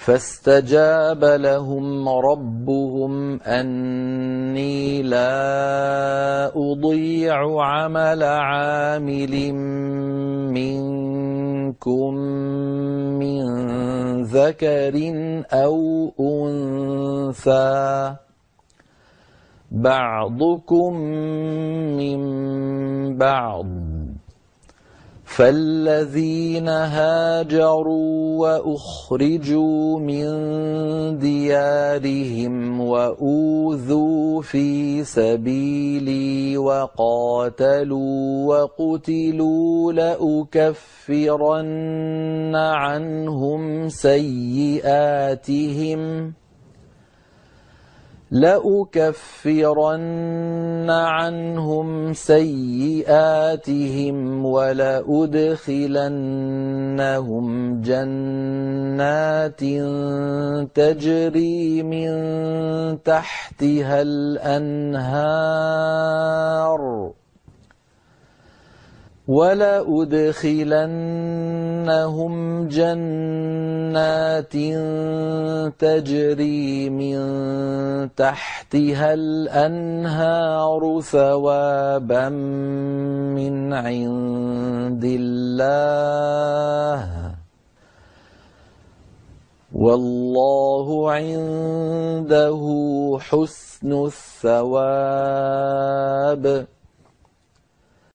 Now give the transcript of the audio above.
فاستجاب لهم ربهم أني لا أضيع عمل عامل منكم من ذكر أو أنثى بعضكم من بعض، فالذين هاجروا وأخرجوا من ديارهم وأوذوا في سبيلي وقاتلوا وقتلوا لأكفرن عنهم سيئاتهم ولأدخلنهم جنات تجري من تحتها الأنهار ثوابا من عند الله، والله عنده حسن الثواب.